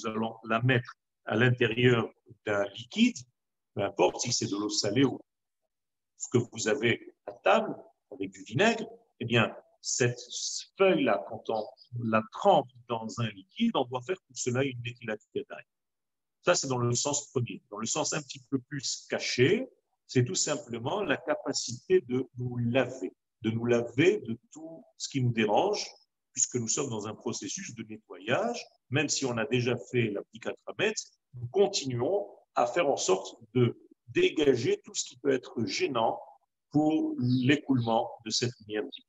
nous allons la mettre à l'intérieur d'un liquide, peu importe si c'est de l'eau salée ou ce que vous avez à table avec du vinaigre, eh bien, cette feuille-là, quand on la trempe dans un liquide, on doit faire pour cela une netilat yadayim. Ça, c'est dans le sens premier. Dans le sens un petit peu plus caché, c'est tout simplement la capacité de nous laver de tout ce qui nous dérange, puisque nous sommes dans un processus de nettoyage. Même si on a déjà fait la petite Katramet, nous continuons à faire en sorte de dégager tout ce qui peut être gênant pour l'écoulement de cette lumière divine.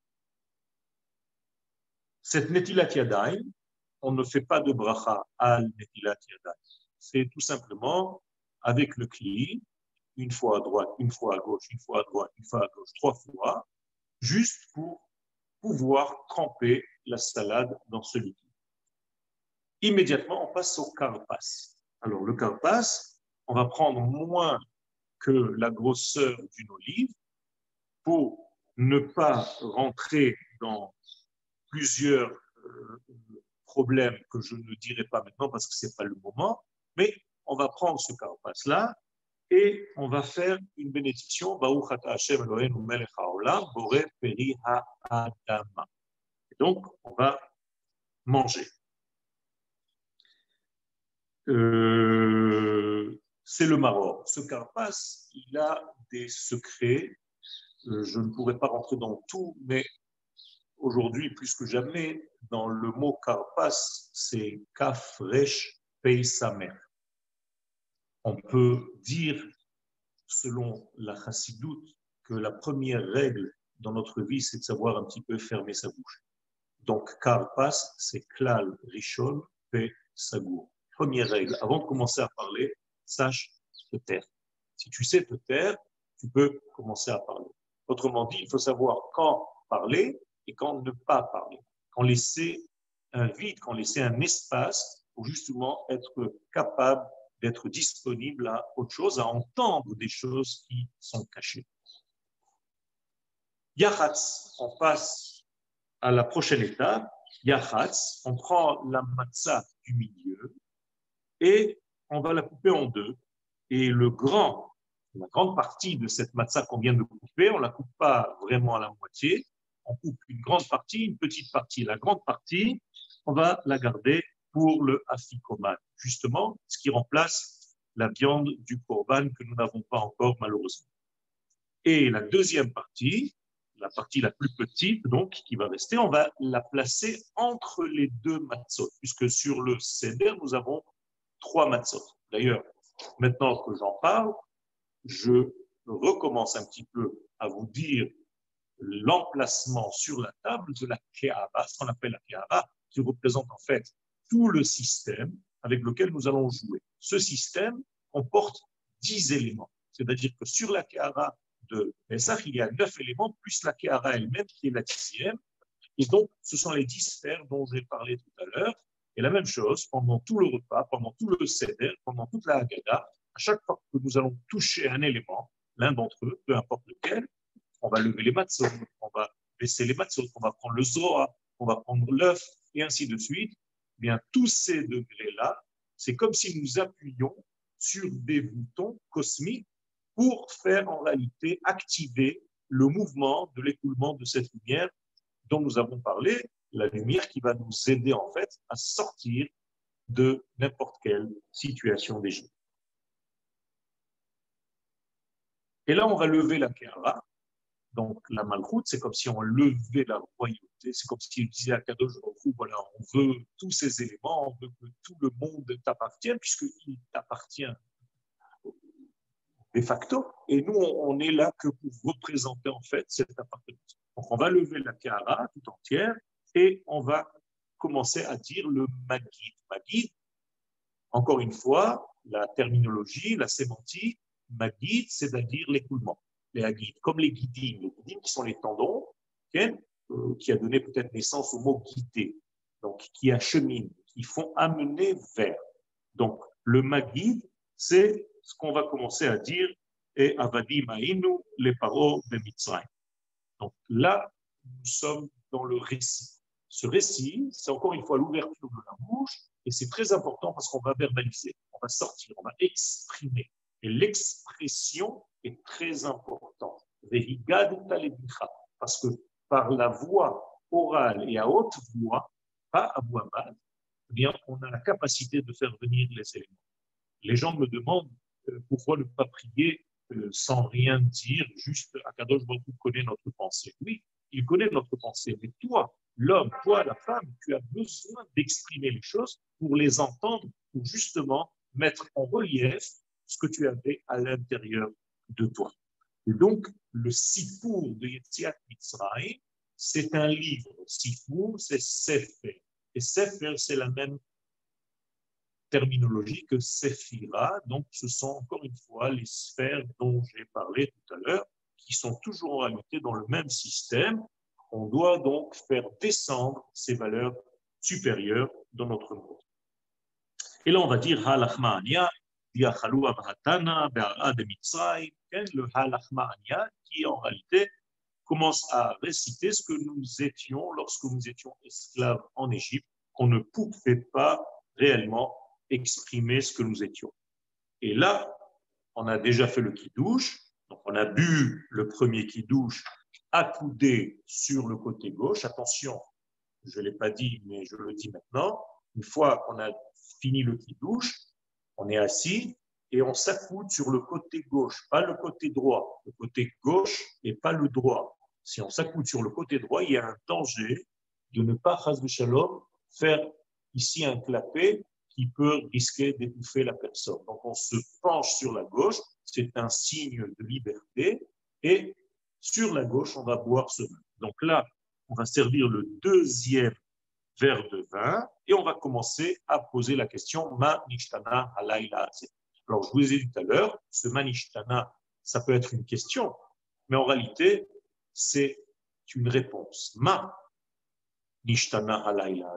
Cette netilat yadayim, on ne fait pas de bracha al netilat yadayim. C'est tout simplement avec le kli, une fois à droite, une fois à gauche, une fois à droite, une fois à gauche, 3 fois, juste pour pouvoir tremper la salade dans ce liquide. Immédiatement, on passe au karpas. Alors, le karpas, on va prendre moins que la grosseur d'une olive pour ne pas rentrer dans plusieurs problèmes que je ne dirai pas maintenant parce que ce n'est pas le moment, mais on va prendre ce karpas-là et on va faire une bénédiction. Baruch ata Hashem Eloheinu melech haolam, boré peri ha'adama. Et donc, on va manger. C'est le maror. Ce karpas, il a des secrets. Je ne pourrais pas rentrer dans tout, mais aujourd'hui, plus que jamais, dans le mot karpas, c'est kaf resh pei samer. On peut dire, selon la chassidoute, que la première règle dans notre vie, c'est de savoir un petit peu fermer sa bouche. Donc, karpas, c'est klal rishon pe sagour. Première règle, avant de commencer à parler, sache te taire. Si tu sais te taire, tu peux commencer à parler. Autrement dit, il faut savoir quand parler et quand ne pas parler. Quand laisser un vide, quand laisser un espace pour justement être capable d'être disponible à autre chose, à entendre des choses qui sont cachées. Yachatz, on passe à la prochaine étape. Yachatz, on prend la matzah du milieu et on va la couper en deux. Et la grande partie de cette matzah qu'on vient de couper, on ne la coupe pas vraiment à la moitié, on coupe une grande partie, une petite partie. La grande partie, on va la garder pour le afikoman, justement, ce qui remplace la viande du korban que nous n'avons pas encore malheureusement. Et la deuxième partie, la partie la plus petite, donc, qui va rester, on va la placer entre les deux matzot, puisque sur le seder, nous avons 3 matzot. D'ailleurs, maintenant que j'en parle, je recommence un petit peu à vous dire l'emplacement sur la table de la ke'ava, ce qu'on appelle la ke'ava, qui représente en fait tout le système avec lequel nous allons jouer. Ce système comporte 10 éléments. C'est-à-dire que sur la ke'ava de Pesach, il y a 9 éléments, plus la ke'ava elle-même qui est la 10e. Et donc, ce sont les 10 sphères dont j'ai parlé tout à l'heure. Et la même chose, pendant tout le repas, pendant tout le seder, pendant toute la Haggadah, à chaque fois que nous allons toucher un élément, l'un d'entre eux, peu importe lequel, on va lever les matzot, on va baisser les matzot, on va prendre le zoa, on va prendre l'œuf, et ainsi de suite. Eh bien, tous ces degrés-là, c'est comme si nous appuyions sur des boutons cosmiques pour faire en réalité activer le mouvement de l'écoulement de cette lumière dont nous avons parlé, la lumière qui va nous aider en fait à sortir de n'importe quelle situation d'Égypte. Et là, on va lever la Kéhara. Donc, la Malchoute, c'est comme si on levait la royauté. C'est comme si on disait à Kadosh Baruch Hu, voilà, on veut tous ces éléments, on veut que tout le monde t'appartienne, puisqu'il t'appartient de facto. Et nous, on est là que pour représenter en fait cette appartenance. Donc, on va lever la Kéhara tout entière et on va commencer à dire le Magid. Magid, encore une fois, la terminologie, la sémantique, Magid, c'est-à-dire l'écoulement. Les Hagid, comme les Gidim qui sont les tendons, qui a donné peut-être naissance au mot guider, donc qui acheminent, qui font amener vers. Donc, le Magid, c'est ce qu'on va commencer à dire, et Avadim Aïnu, les paroles de Mitzrayim. Donc là, nous sommes dans le récit. Ce récit, c'est encore une fois l'ouverture de la bouche Et c'est très important parce qu'on va verbaliser, on va sortir, on va exprimer. Et l'expression est très importante. Parce que par la voix orale et à haute voix, pas à voix basse, eh bien, on a la capacité de faire venir les éléments. Les gens me demandent pourquoi ne pas prier sans rien dire, juste Akadosh Baruch Hu connaît notre pensée. Oui, il connaît notre pensée, mais toi, l'homme, toi, la femme, tu as besoin d'exprimer les choses pour les entendre, pour justement mettre en relief ce que tu avais à l'intérieur de toi. Et donc, le Sifour de Yetziat Mitzrayim, c'est un livre. Sifour, c'est Sefer. Et Sefer, c'est la même terminologie que Séphira. Donc, ce sont encore une fois les sphères dont j'ai parlé tout à l'heure, qui sont toujours en réalité dans le même système. On doit donc faire descendre ces valeurs supérieures dans notre monde. Et là, on va dire Halachma'ania, Diachalou Abahatana, Be'ara de Mitzrayim, le Halachma'ania, qui en réalité commence à réciter ce que nous étions lorsque nous étions esclaves en Égypte. On ne pouvait pas réellement exprimer ce que nous étions. Et là, on a déjà fait le kidouche, donc on a bu le premier kidouche accoudé sur le côté gauche. Attention, je ne l'ai pas dit, mais je le dis maintenant. Une fois qu'on a fini le kidouche, on est assis et on s'accoude sur le côté gauche, pas le côté droit. Le côté gauche et pas le droit. Si on s'accoude sur le côté droit, il y a un danger de ne pas, chas v'shalom, faire ici un clapet qui peut risquer d'étouffer la personne. Donc, on se penche sur la gauche, c'est un signe de liberté, et sur la gauche, on va boire ce vin. Donc là, on va servir le deuxième verre de vin, et on va commencer à poser la question Ma nishtana halayla. Alors, je vous ai dit tout à l'heure, ce ma nishtana, ça peut être une question, mais en réalité, c'est une réponse. Ma nishtana halayla.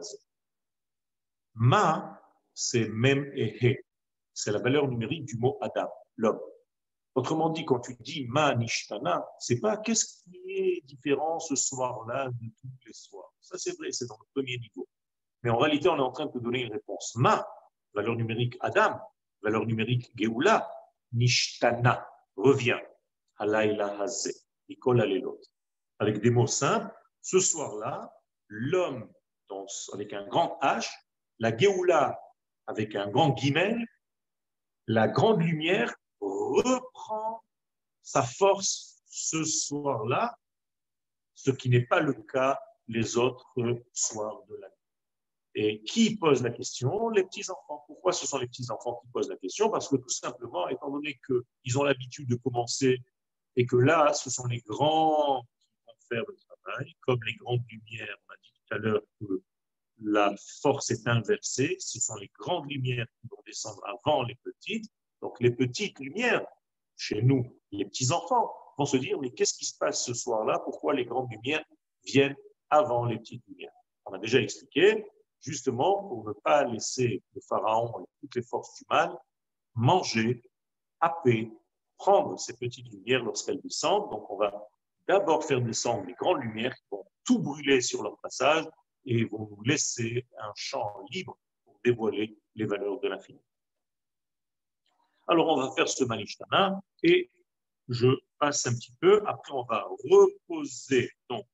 Ma, c'est mem et he. C'est la valeur numérique du mot Adam, l'homme. Autrement dit, quand tu dis ma nishtana, c'est pas qu'est-ce qui est différent ce soir-là de tous les soirs. Ça, c'est vrai, c'est dans le premier niveau. Mais en réalité, on est en train de te donner une réponse. Ma, valeur numérique Adam, valeur numérique Geoula, nishtana, revient. Halayla hazé, Nicole Alelot. Avec des mots simples, ce soir-là, l'homme, avec un grand H, la Géoula avec un grand guillemets, la grande lumière reprend sa force ce soir-là, ce qui n'est pas le cas les autres soirs de l'année. Et qui pose la question? Les petits-enfants. Pourquoi ce sont les petits-enfants qui posent la question? Parce que tout simplement, étant donné qu'ils ont l'habitude de commencer et que là, ce sont les grands qui vont faire le travail, comme les grandes lumières, on a dit tout à l'heure que la force est inversée, ce sont les grandes lumières qui vont descendre avant les petites. Donc les petites lumières, chez nous, les petits-enfants, vont se dire, mais qu'est-ce qui se passe ce soir-là? Pourquoi les grandes lumières viennent avant les petites lumières? On a déjà expliqué, justement, pour ne pas laisser le pharaon et toutes les forces du mal manger, happer, prendre ces petites lumières lorsqu'elles descendent. Donc on va d'abord faire descendre les grandes lumières qui vont tout brûler sur leur passage et vont nous laisser un champ libre pour dévoiler les valeurs de l'infini. Alors, on va faire ce Manishtana et je passe un petit peu. Après, on va reposer donc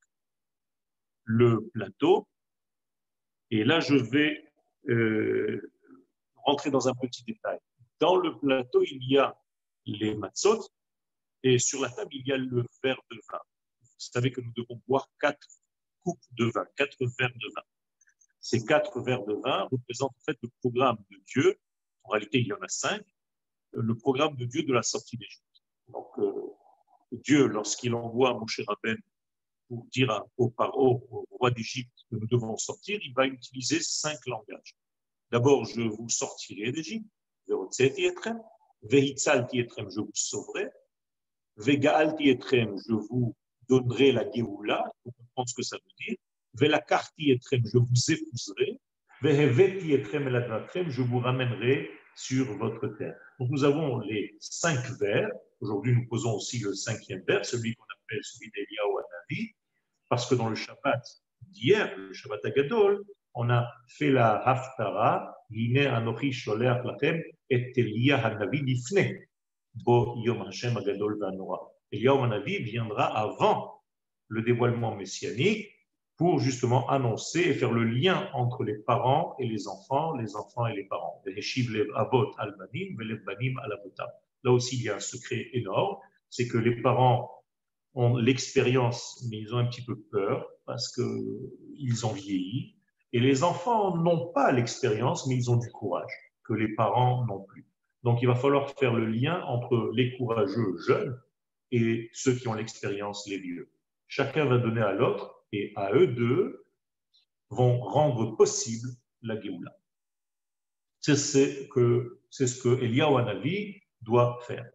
le plateau. Et là, je vais rentrer dans un petit détail. Dans le plateau, il y a les matzot et sur la table, il y a le verre de vin. Vous savez que nous devons boire 4 coupes de vin, 4 verres de vin. Ces 4 verres de vin représentent en fait le programme de Dieu. En réalité, il y en a 5. Le programme de Dieu de la sortie d'Égypte. Donc, Dieu, lorsqu'il envoie Moshe Rabbeinu pour dire au roi d'Égypte que nous devons sortir, il va utiliser 5 langages. D'abord, je vous sortirai d'Égypte, Vehitzalti etrem, je vous sauverai, Vegaalti etrem, je vous donnerai la Géoula, il faut comprendre ce que ça veut dire, Velakarti etrem, je vous épouserai, Veheveti etrem eladatrem, je vous ramènerai sur votre terre. Donc nous avons les 5 vers. Aujourd'hui, nous posons aussi le 5e vers, celui qu'on appelle celui d'Eliyahu Hanavi, parce que dans le Shabbat d'hier, le Shabbat Agadol, on a fait la Haftara Hine anochi sholeach lachem et Elia hanavi lifne bo yom Hashem agadol v'anora. Eliyahu hanavi viendra avant le dévoilement messianique pour justement annoncer et faire le lien entre les parents et les enfants et les parents. Là aussi, il y a un secret énorme, c'est que les parents ont l'expérience, mais ils ont un petit peu peur parce qu'ils ont vieilli. Et les enfants n'ont pas l'expérience, mais ils ont du courage, que les parents n'ont plus. Donc, il va falloir faire le lien entre les courageux jeunes et ceux qui ont l'expérience, les vieux. Chacun va donner à l'autre, et à eux deux vont rendre possible la Géoula. C'est ce que Eliyahu Hanavi doit faire.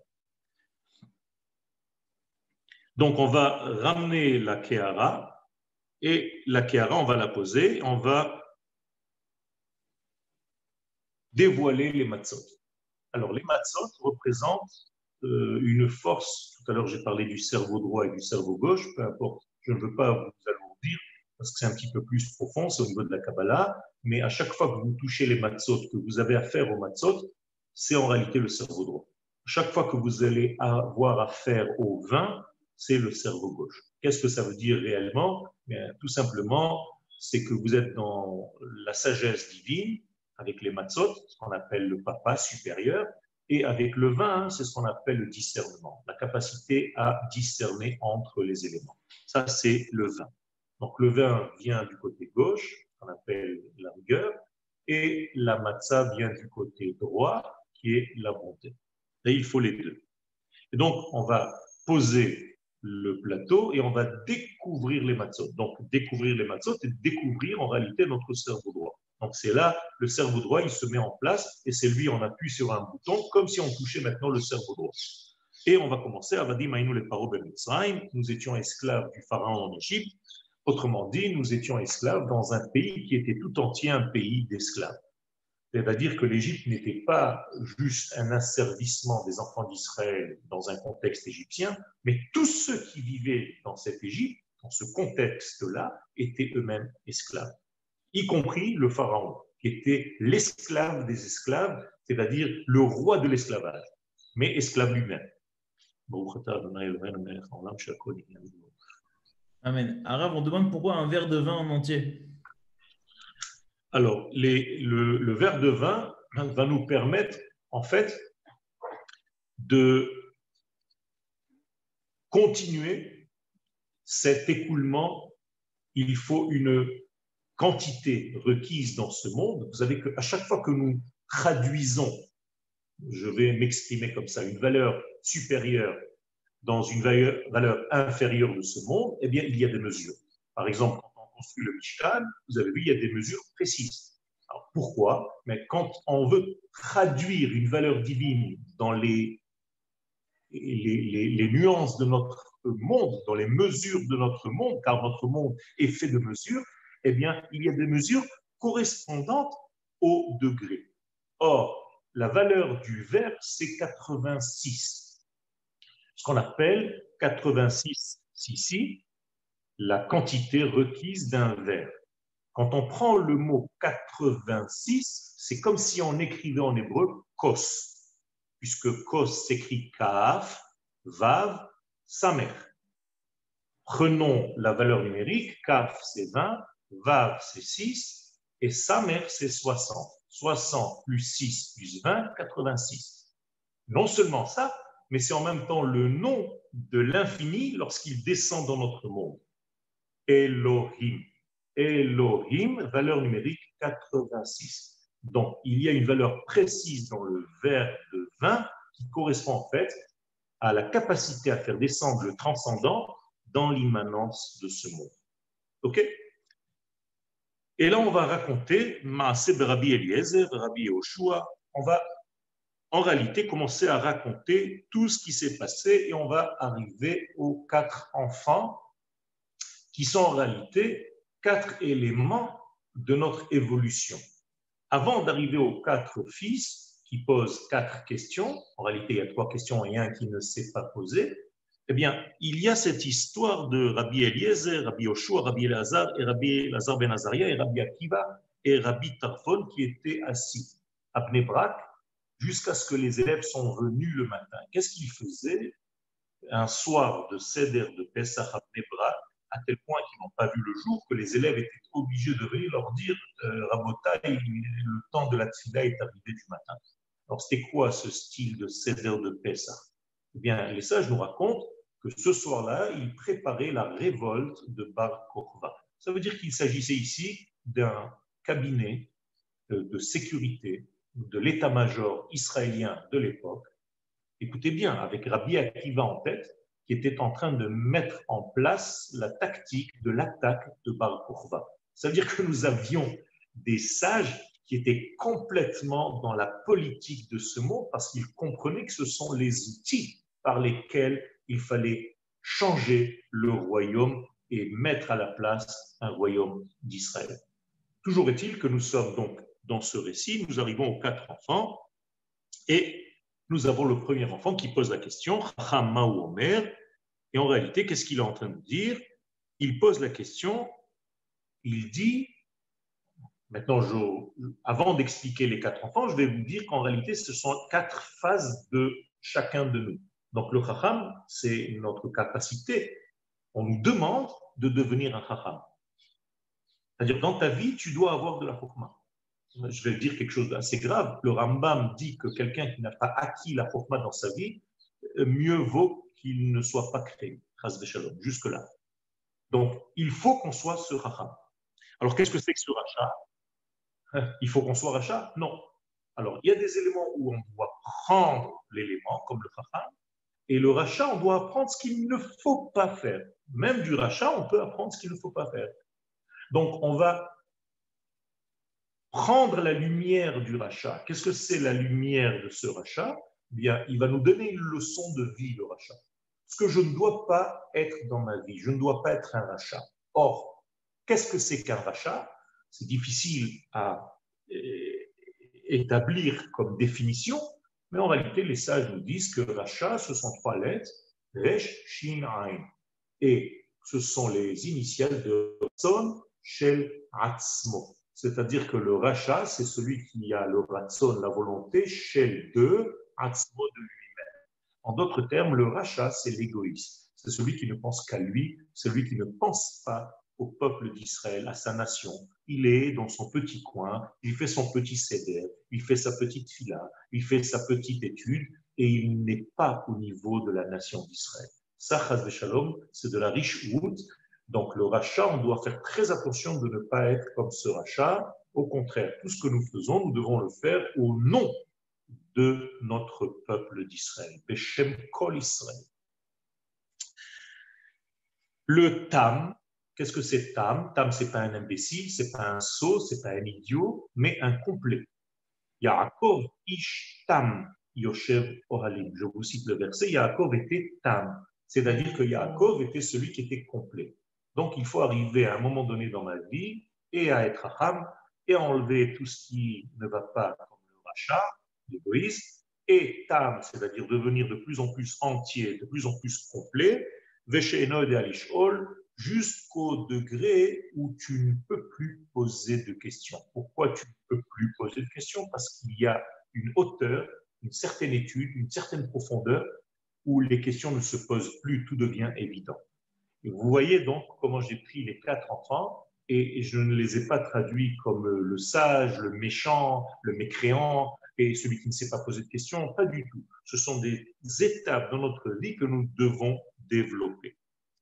Donc, on va ramener la Kéhara, et la Kéhara, on va la poser, on va dévoiler les matzot. Alors, les matzot représentent une force. Tout à l'heure, j'ai parlé du cerveau droit et du cerveau gauche, peu importe, je ne veux pas vous alourdir, parce que c'est un petit peu plus profond, c'est au niveau de la Kabbalah, mais à chaque fois que vous touchez les matzot, que vous avez affaire aux matzot, c'est en réalité le cerveau droit. Chaque fois que vous allez avoir affaire au vin, c'est le cerveau gauche. Qu'est-ce que ça veut dire réellement? Bien, tout simplement, c'est que vous êtes dans la sagesse divine, avec les matzot, ce qu'on appelle le papa supérieur, et avec le vin, c'est ce qu'on appelle le discernement, la capacité à discerner entre les éléments. Ça, c'est le vin. Donc, le vin vient du côté gauche, qu'on appelle la rigueur, et la matzah vient du côté droit, qui est la bonté. Et il faut les deux. Et donc, on va poser le plateau et on va découvrir les matzot. Donc, découvrir les matzot et découvrir en réalité notre cerveau droit. Donc, c'est là, le cerveau droit, il se met en place et c'est lui, on appuie sur un bouton, comme si on touchait maintenant le cerveau droit. Et on va commencer, Avadim Aïnou les Paro ben Mitzrayim, nous étions esclaves du pharaon en Égypte. Autrement dit, nous étions esclaves dans un pays qui était tout entier un pays d'esclaves. C'est-à-dire que l'Égypte n'était pas juste un asservissement des enfants d'Israël dans un contexte égyptien, mais tous ceux qui vivaient dans cette Égypte, dans ce contexte-là, étaient eux-mêmes esclaves, y compris le pharaon, qui était l'esclave des esclaves, c'est-à-dire le roi de l'esclavage, mais esclave lui-même. Amen. Arabe, on demande pourquoi un verre de vin en entier. Alors, le verre de vin va nous permettre, en fait, de continuer cet écoulement. Il faut une quantité requise dans ce monde. Vous savez qu'à chaque fois que nous traduisons, je vais m'exprimer comme ça, une valeur supérieure dans une valeur inférieure de ce monde, eh bien, il y a des mesures. Par exemple, quand on construit le Mishkan, vous avez vu, il y a des mesures précises. Alors, pourquoi? Mais quand on veut traduire une valeur divine dans les nuances de notre monde, dans les mesures de notre monde, car notre monde est fait de mesures, eh bien, il y a des mesures correspondantes au degré. Or, la valeur du verre, c'est 86. Ce qu'on appelle 86 cc, la quantité requise d'un verre. Quand on prend le mot 86, c'est comme si on écrivait en hébreu kos, puisque kos s'écrit kaf, vav, samer. Prenons la valeur numérique, kaf c'est 20, vav c'est 6, et samer c'est 60. 60 plus 6 plus 20, 86. Non seulement ça, mais c'est en même temps le nom de l'infini lorsqu'il descend dans notre monde. Elohim. Elohim, valeur numérique 86. Donc, il y a une valeur précise dans le verre de vin qui correspond en fait à la capacité à faire descendre le transcendant dans l'immanence de ce monde. OK? Et là, on va raconter Maaseh Rabbi Eliezer, Rabbi Yehoshua. On va en réalité commencer à raconter tout ce qui s'est passé et on va arriver aux 4 enfants qui sont en réalité 4 éléments de notre évolution. Avant d'arriver aux 4 fils qui posent 4 questions, en réalité il y a 3 questions et un qui ne s'est pas posé, eh bien il y a cette histoire de Rabbi Eliezer, Rabbi Yoshua, Rabbi Elazar et Rabbi Elazar ben Azaria et Rabbi Akiva et Rabbi Tarfon qui était assis à Bnei Brak jusqu'à ce que les élèves sont venus le matin. Qu'est-ce qu'ils faisaient un soir de Seder de Pessah à Bnei Brak, à tel point qu'ils n'ont pas vu le jour que les élèves étaient obligés de venir leur dire Rabotai, le temps de la Tfila est arrivé du matin. Alors, c'était quoi ce style de Seder de Pessah? Eh bien, les sages nous racontent que ce soir-là, ils préparaient la révolte de Bar Kokhba. Ça veut dire qu'il s'agissait ici d'un cabinet de sécurité de l'état-major israélien de l'époque. Écoutez bien, avec Rabbi Akiva en tête, qui était en train de mettre en place la tactique de l'attaque de Bar Kokhba. Ça veut dire que nous avions des sages qui étaient complètement dans la politique de ce mot parce qu'ils comprenaient que ce sont les outils par lesquels il fallait changer le royaume et mettre à la place un royaume d'Israël. Toujours est-il que nous sommes donc dans ce récit, nous arrivons aux 4 enfants et nous avons le premier enfant qui pose la question, Chacham Maou Omer, et en réalité, qu'est-ce qu'il est en train de dire? Il pose la question, il dit, maintenant, avant d'expliquer les 4 enfants, je vais vous dire qu'en réalité, ce sont 4 phases de chacun de nous. Donc le Chacham, c'est notre capacité. On nous demande de devenir un Chacham. C'est-à-dire, dans ta vie, tu dois avoir de la Chokma. Je vais dire quelque chose d'assez grave. Le Rambam dit que quelqu'un qui n'a pas acquis la Chokma dans sa vie, mieux vaut qu'il ne soit pas créé. Chas v'shalom, jusque-là. Donc, il faut qu'on soit ce Chacham. Alors, qu'est-ce que c'est que ce rachat? Il faut qu'on soit rachat? Non. Alors, il y a des éléments où on doit prendre l'élément, comme le Chacham, et le rachat, on doit apprendre ce qu'il ne faut pas faire. Même du rachat, on peut apprendre ce qu'il ne faut pas faire. Donc, on va prendre la lumière du rachat. Qu'est-ce que c'est la lumière de ce rachat? Eh bien, il va nous donner une leçon de vie, le rachat. Ce que je ne dois pas être dans ma vie, je ne dois pas être un rachat. Or, qu'est-ce que c'est qu'un rachat? C'est difficile à établir comme définition, mais en réalité, les sages nous disent que rachat, ce sont 3 lettres, resh, shin, ain. Et ce sont les initiales de Ratson, Shel, Atzmo. C'est-à-dire que le rachat, c'est celui qui a le Ratson, la volonté, Shel de, Atzmo de lui-même. En d'autres termes, le rachat, c'est l'égoïsme. C'est celui qui ne pense qu'à lui, celui qui ne pense pas au peuple d'Israël, à sa nation. Il est dans son petit coin, il fait son petit seder, il fait sa petite fila, il fait sa petite étude, et il n'est pas au niveau de la nation d'Israël. Ça, chas v'shalom, c'est de la riche route. Donc le rachat, on doit faire très attention de ne pas être comme ce rachat. Au contraire, tout ce que nous faisons, nous devons le faire au nom de notre peuple d'Israël. Beshem Kol Israël. Le tam, qu'est-ce que c'est tam? Tam, c'est pas un imbécile, c'est pas un sot, c'est pas un idiot, mais un complet. Yaakov ish tam yoshev ohalim. Je vous cite le verset. Yaakov était tam, c'est-à-dire que Yaakov était celui qui était complet. Donc, il faut arriver à un moment donné dans ma vie et à être Ham et à enlever tout ce qui ne va pas comme le rachat, l'égoïsme, et tam, c'est-à-dire devenir de plus en plus entier, de plus en plus complet, veshe'enod et alishol, jusqu'au degré où tu ne peux plus poser de questions. Pourquoi tu ne peux plus poser de questions? Parce qu'il y a une hauteur, une certaine étude, une certaine profondeur où les questions ne se posent plus, tout devient évident. Et vous voyez donc comment j'ai pris les 4 enfants et je ne les ai pas traduits comme le sage, le méchant, le mécréant et celui qui ne sait pas poser de questions, pas du tout. Ce sont des étapes dans notre vie que nous devons développer.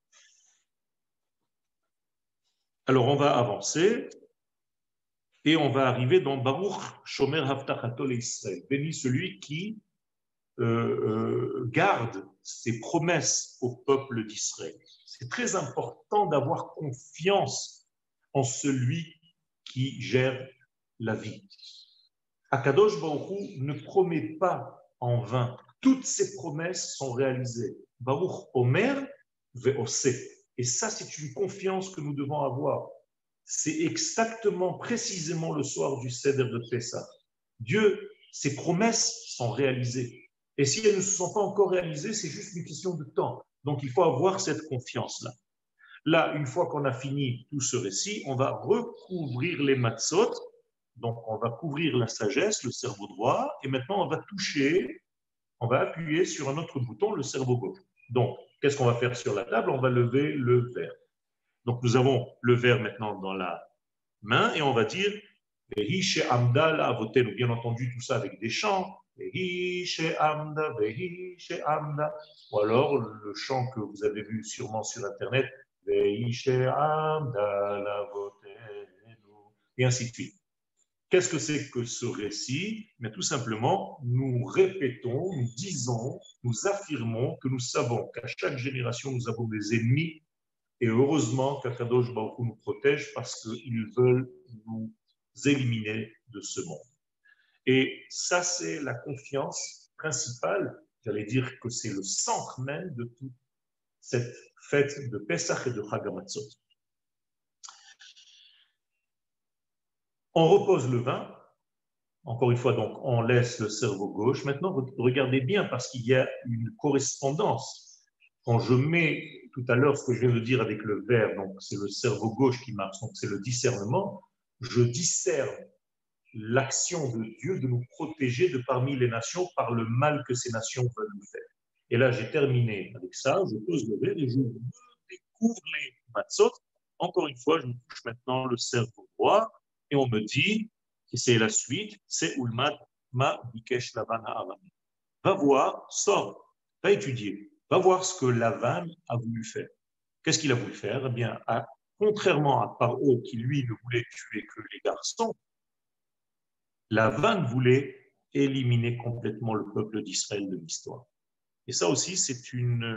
Alors on va avancer et on va arriver dans Baruch Shomer Haftachato Israël. Béni celui qui garde ses promesses au peuple d'Israël. C'est très important d'avoir confiance en celui qui gère la vie. Akadosh Baruch Hu ne promet pas en vain. Toutes ses promesses sont réalisées. Baruch Omer ve'oseh. Et ça, c'est une confiance que nous devons avoir. C'est exactement, précisément le soir du Seder de Pessah. Dieu, ses promesses sont réalisées. Et si elles ne se sont pas encore réalisées, c'est juste une question de temps. Donc, il faut avoir cette confiance-là. Là, une fois qu'on a fini tout ce récit, on va recouvrir les matzot Donc, on va couvrir la sagesse, le cerveau droit, et maintenant, on va toucher, on va appuyer sur un autre bouton, le cerveau gauche. Donc, qu'est-ce qu'on va faire sur la table? On va lever le verre. Donc, nous avons le verre maintenant dans la main, et on va dire Vehi she'amda la'avotenu. Bien entendu, tout ça avec des chants. Vehi she'amda, Vehi she'amda. Ou alors le chant que vous avez vu sûrement sur Internet, Vehi she'amda la'avotenu. Et ainsi de suite. Qu'est-ce que c'est que ce récit? Mais tout simplement, nous répétons, nous disons, nous affirmons que nous savons qu'à chaque génération, nous avons des ennemis. Et heureusement qu'Akadosh Baruch Hu nous protège parce qu'ils veulent nous éliminer de ce monde. Et ça, c'est la confiance principale. J'allais dire que c'est le centre même de toute cette fête de Pesach et de Chag HaMatzot. On repose le vin. Encore une fois, donc, on laisse le cerveau gauche. Maintenant, regardez bien parce qu'il y a une correspondance. Quand je mets tout à l'heure ce que je viens de dire avec le verre, donc c'est le cerveau gauche qui marche, donc c'est le discernement, je discerne l'action de Dieu de nous protéger de parmi les nations par le mal que ces nations veulent nous faire. Et là, j'ai terminé avec ça, je pose le verre et je découvre les matzot. Encore une fois, je touche maintenant le cerveau droit et on me dit, et c'est la suite, c'est Ulmad ma bikesh Lavan ha'arami. Va voir, sors, va étudier, va voir ce que Lavan a voulu faire. Qu'est-ce qu'il a voulu faire? Eh bien, contrairement à Paro, qui lui ne voulait tuer que les garçons, Lavan voulait éliminer complètement le peuple d'Israël de l'histoire. Et ça aussi, c'est une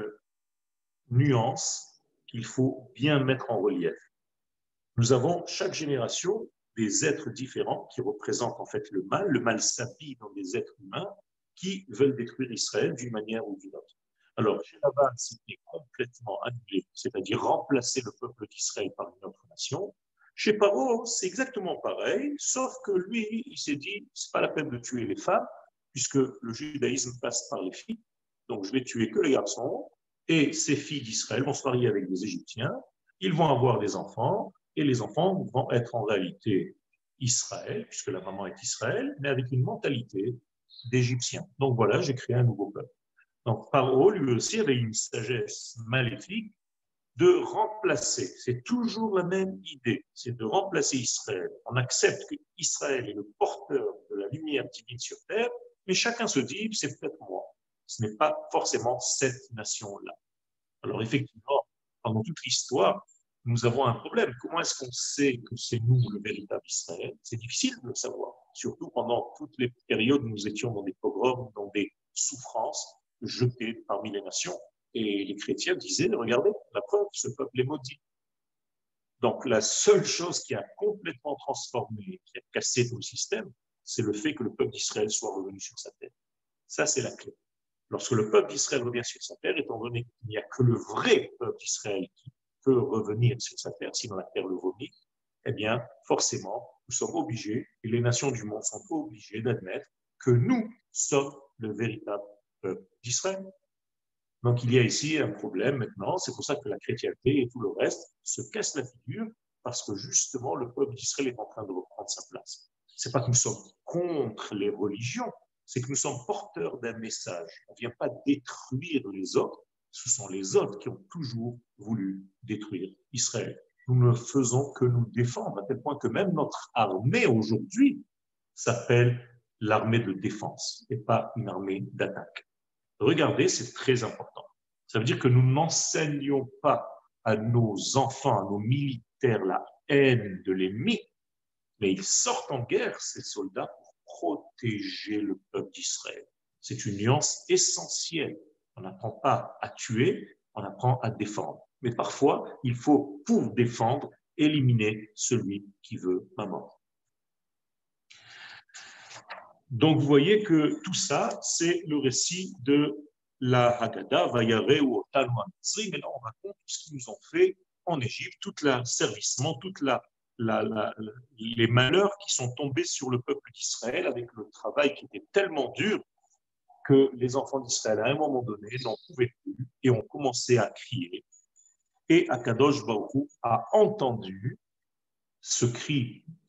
nuance qu'il faut bien mettre en relief. Nous avons chaque génération des êtres différents qui représentent en fait le mal. Le mal s'habille dans des êtres humains qui veulent détruire Israël d'une manière ou d'une autre. Alors, chez Laban, c'était complètement annulé, c'est-à-dire remplacer le peuple d'Israël par une autre nation. Chez Paro, c'est exactement pareil, sauf que lui, il s'est dit, c'est pas la peine de tuer les femmes, puisque le judaïsme passe par les filles, donc je vais tuer que les garçons, et ces filles d'Israël vont se marier avec des Égyptiens, ils vont avoir des enfants, et les enfants vont être en réalité Israël, puisque la maman est Israël, mais avec une mentalité d'Égyptiens. Donc voilà, j'ai créé un nouveau peuple. Donc Paro, lui aussi, avait une sagesse maléfique de remplacer, c'est toujours la même idée, c'est de remplacer Israël. On accepte qu'Israël est le porteur de la lumière divine sur terre, mais chacun se dit, c'est peut-être moi. Ce n'est pas forcément cette nation-là. Alors effectivement, pendant toute l'histoire, nous avons un problème. Comment est-ce qu'on sait que c'est nous le véritable Israël? C'est difficile de le savoir, surtout pendant toutes les périodes où nous étions dans des pogroms, dans des souffrances jetées parmi les nations. Et les chrétiens disaient, regardez, la preuve, ce peuple est maudit. Donc la seule chose qui a complètement transformé, qui a cassé tout le système, c'est le fait que le peuple d'Israël soit revenu sur sa terre. Ça, c'est la clé. Lorsque le peuple d'Israël revient sur sa terre, étant donné qu'il n'y a que le vrai peuple d'Israël qui peut revenir sur sa terre, sinon la terre le vomit, eh bien, forcément, nous sommes obligés, et les nations du monde sont obligées d'admettre que nous sommes le véritable peuple d'Israël. Donc, il y a ici un problème maintenant. C'est pour ça que la chrétienté et tout le reste se cassent la figure parce que justement, le peuple d'Israël est en train de reprendre sa place. Ce n'est pas que nous sommes contre les religions, c'est que nous sommes porteurs d'un message. On ne vient pas détruire les autres, ce sont les autres qui ont toujours voulu détruire Israël. Nous ne faisons que nous défendre, à tel point que même notre armée aujourd'hui s'appelle l'armée de défense et pas une armée d'attaque. Regardez, c'est très important. Ça veut dire que nous n'enseignons pas à nos enfants, à nos militaires, la haine de l'ennemi, mais ils sortent en guerre, ces soldats, pour protéger le peuple d'Israël. C'est une nuance essentielle. On n'apprend pas à tuer, on apprend à défendre. Mais parfois, il faut, pour défendre, éliminer celui qui veut ma mort. Donc, vous voyez que tout ça, c'est le récit de la Haggadah, Vayare ou Otan ou Amitzri, mais là, on raconte tout ce qu'ils nous ont fait en Égypte, tout l'asservissement, toutes les malheurs qui sont tombés sur le peuple d'Israël avec le travail qui était tellement dur que les enfants d'Israël, à un moment donné, n'en pouvaient plus et ont commencé à crier. Et Akadosh Baruch Hu a entendu ce cri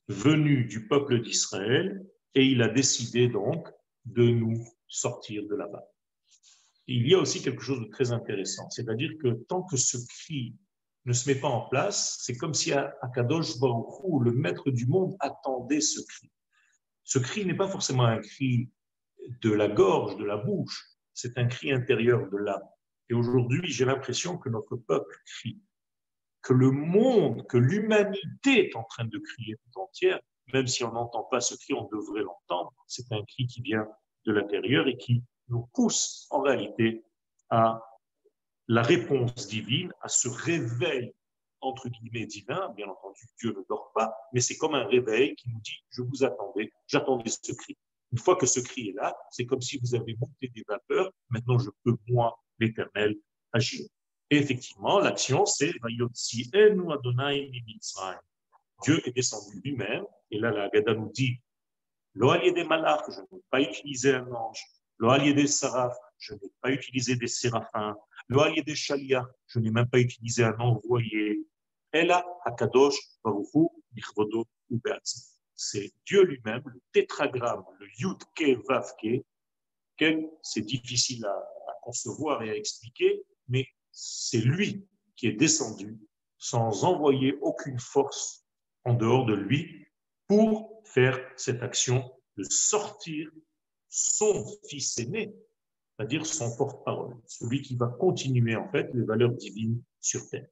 venu du peuple d'Israël et il a décidé donc de nous sortir de là-bas. Il y a aussi quelque chose de très intéressant, c'est-à-dire que tant que ce cri ne se met pas en place, c'est comme si Akadosh Baruch Hu, le maître du monde, attendait ce cri. Ce cri n'est pas forcément un cri de la gorge, de la bouche, c'est un cri intérieur de l'âme. Et aujourd'hui, j'ai l'impression que notre peuple crie, que le monde, que l'humanité est en train de crier tout entière, même si on n'entend pas ce cri, on devrait l'entendre. C'est un cri qui vient de l'intérieur et qui nous pousse en réalité à la réponse divine, à ce réveil entre guillemets divin. Bien entendu, Dieu ne dort pas, mais c'est comme un réveil qui nous dit, je vous attendais, j'attendais ce cri. Une fois que ce cri est là, c'est comme si vous avez monté des vapeurs, maintenant je peux, moi, l'Éternel, agir. Et effectivement, l'action, c'est Vayotzienu Adonai mi Mitzrayim. Dieu est descendu lui-même, et là, la Haggadah nous dit, Lo al yedei malach, je n'ai pas utilisé un ange, Lo al yedei saraf, je n'ai pas utilisé des séraphins, Lo al yedei shaliach, je n'ai même pas utilisé un envoyé, Ela Hakadosh Baruch Hu Bichvodo Ubeatzmo. C'est Dieu lui-même, le tétragramme, le Yud Ke Vav Ke, c'est difficile à concevoir et à expliquer, mais c'est lui qui est descendu sans envoyer aucune force en dehors de lui pour faire cette action de sortir son fils aîné, c'est-à-dire son porte-parole, celui qui va continuer en fait les valeurs divines sur terre.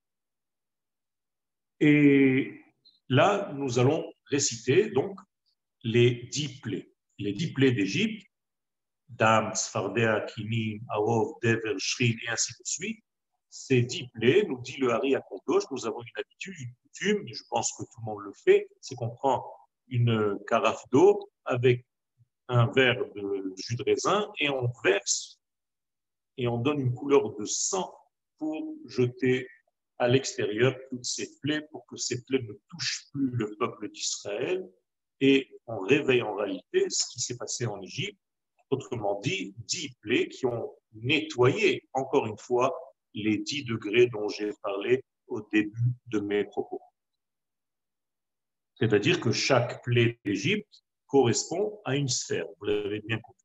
Et là, nous allons réciter donc les 10 plaies. Les 10 plaies d'Égypte, Dam, Sfardea, Kinim, Aov, Dever, Shrin, et ainsi de suite. Ces 10 plaies, nous dit le Hari Akadosh, nous avons une habitude, une coutume, et je pense que tout le monde le fait, c'est qu'on prend une carafe d'eau avec un verre de jus de raisin et on verse et on donne une couleur de sang pour jeter à l'extérieur toutes ces plaies, pour que ces plaies ne touchent plus le peuple d'Israël, et on réveille en réalité ce qui s'est passé en Égypte, autrement dit, 10 plaies qui ont nettoyé, encore une fois, les 10 degrés dont j'ai parlé au début de mes propos. C'est-à-dire que chaque plaie d'Égypte correspond à une sphère, vous l'avez bien compris.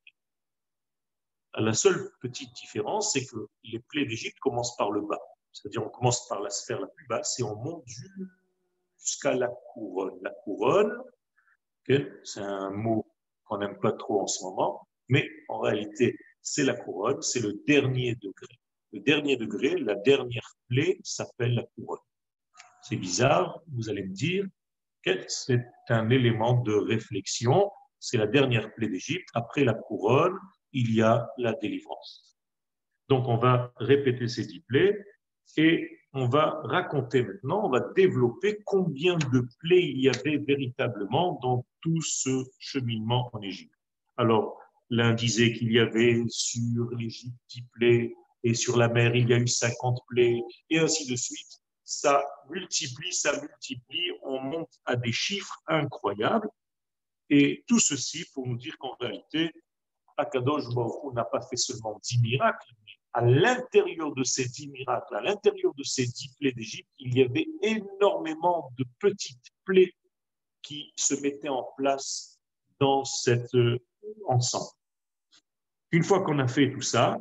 La seule petite différence, c'est que les plaies d'Égypte commencent par le bas. C'est-à-dire on commence par la sphère la plus basse et on monte jusqu'à la couronne. La couronne, okay, c'est un mot qu'on n'aime pas trop en ce moment, mais en réalité, c'est la couronne, c'est le dernier degré. Le dernier degré, la dernière plaie s'appelle la couronne. C'est bizarre, vous allez me dire, okay, c'est un élément de réflexion, c'est la dernière plaie d'Égypte. Après la couronne, il y a la délivrance. Donc, on va répéter ces 10 plaies et on va raconter maintenant, on va développer combien de plaies il y avait véritablement dans tout ce cheminement en Égypte. Alors, l'un disait qu'il y avait sur l'Égypte 10 plaies et sur la mer, il y a eu 50 plaies et ainsi de suite. Ça multiplie, on monte à des chiffres incroyables. Et tout ceci pour nous dire qu'en réalité, Akadosh Baruch Hu n'a pas fait seulement 10 miracles, mais à l'intérieur de ces 10 miracles, à l'intérieur de ces 10 plaies d'Égypte, il y avait énormément de petites plaies qui se mettaient en place dans cet ensemble. Une fois qu'on a fait tout ça,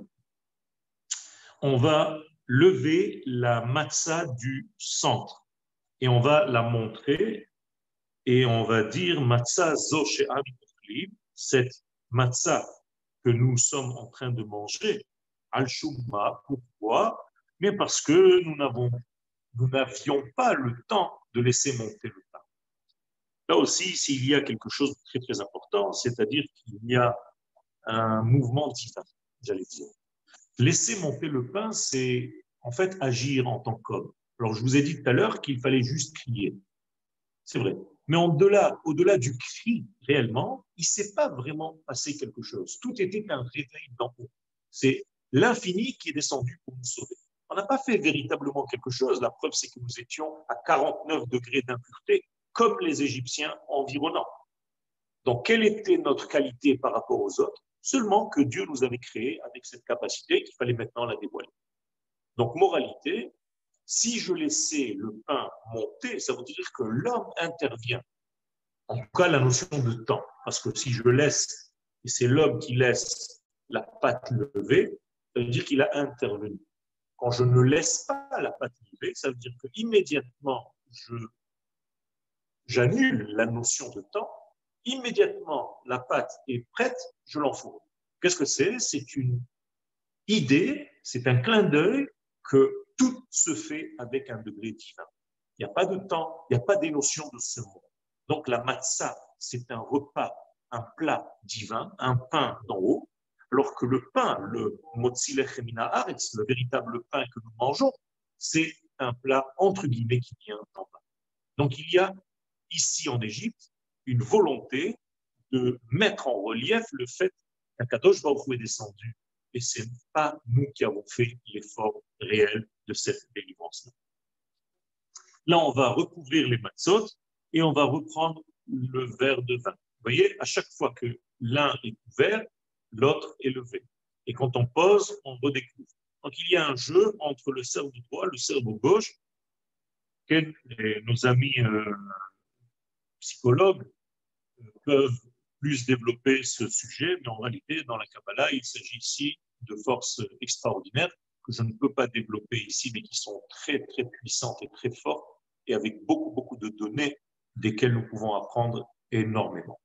on va lever la matzah du centre et on va la montrer et on va dire matzah zo she'am yochlim, cette matzah que nous sommes en train de manger, al-shumma, pourquoi? Mais parce que nous n'avions pas le temps de laisser monter le pain. Là aussi, s'il y a quelque chose de très très important, c'est-à-dire qu'il y a un mouvement divin, j'allais dire. Laisser monter le pain, c'est en fait agir en tant qu'homme. Alors, je vous ai dit tout à l'heure qu'il fallait juste crier. C'est vrai. Mais au-delà du cri, réellement, il ne s'est pas vraiment passé quelque chose. Tout était un réveil d'en haut. C'est l'infini qui est descendu pour nous sauver. On n'a pas fait véritablement quelque chose. La preuve, c'est que nous étions à 49 degrés d'impureté, comme les Égyptiens environnants. Donc, quelle était notre qualité par rapport aux autres? Seulement que Dieu nous avait créés avec cette capacité qu'il fallait maintenant la dévoiler. Donc, moralité, si je laissais le pain monter, ça veut dire que l'homme intervient. En tout cas, la notion de temps. Parce que si je laisse, et c'est l'homme qui laisse la patte levée, ça veut dire qu'il a intervenu. Quand je ne laisse pas la patte levée, ça veut dire que immédiatement j'annule la notion de temps. Immédiatement, la pâte est prête, je l'enfourne. Qu'est-ce que c'est? C'est une idée, c'est un clin d'œil que tout se fait avec un degré divin. Il n'y a pas de temps, il n'y a pas des notions de ce monde. Donc la matzah, c'est un repas, un plat divin, un pain d'en haut, alors que le pain, le motzi lechem min haaretz, le véritable pain que nous mangeons, c'est un plat entre guillemets qui vient d'en bas. Donc il y a ici en Égypte une volonté de mettre en relief le fait qu'un Kadosh Baruch Hu est descendu. Et ce n'est pas nous qui avons fait l'effort réel de cette délivrance-là. Là, on va recouvrir les matzot et on va reprendre le verre de vin. Vous voyez, à chaque fois que l'un est couvert, l'autre est levé. Et quand on pose, on redécouvre. Donc, il y a un jeu entre le cerveau droit et le cerveau gauche que nos amis psychologues peuvent plus développer ce sujet, mais en réalité, dans la Kabbalah, il s'agit ici de forces extraordinaires que je ne peux pas développer ici, mais qui sont très, très puissantes et très fortes, et avec beaucoup, beaucoup de données desquelles nous pouvons apprendre énormément.